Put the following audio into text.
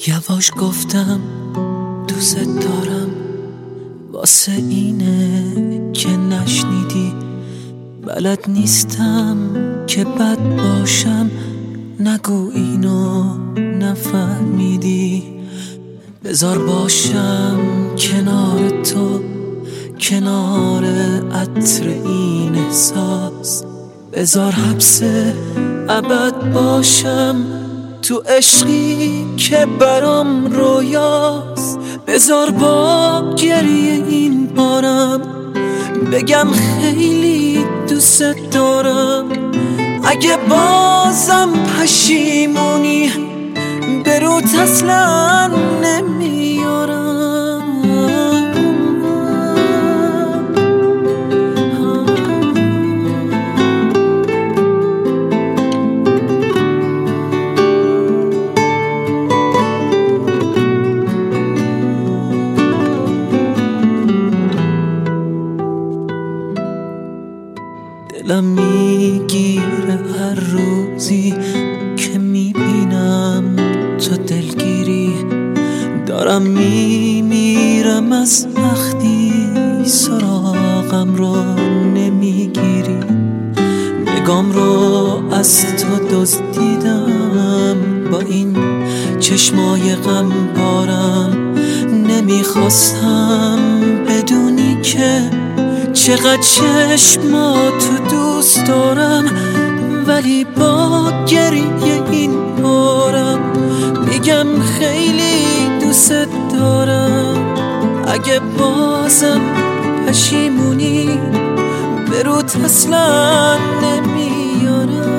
یواش گفتم دوست دارم، واسه اینه که نشنیدی. بلد نیستم که بد باشم، نگو اینو نفهمیدی. بذار باشم کنار تو، کنار عطر این احساس. بذار حبس ابد باشم تو عشقی که برام رویاست. بذار با گریه این بارم بگم خیلی دوست دارم. اگه بازم پشیمونی به روت اصلا نمیارم. دلم میگیره هر روزی که میبینم تو دلگیری. دارم میمیرم از وقتی سراغم رو نمیگیری. نگام رو از تو دزدیدم با این چشمای غم بارم. نمیخواستم بدونی که چقدر چشماتو دوست دارم، ولی با گریه این بارم میگم خیلی دوست دارم. اگه بازم پشیمونی به روت اصلا نمیارم.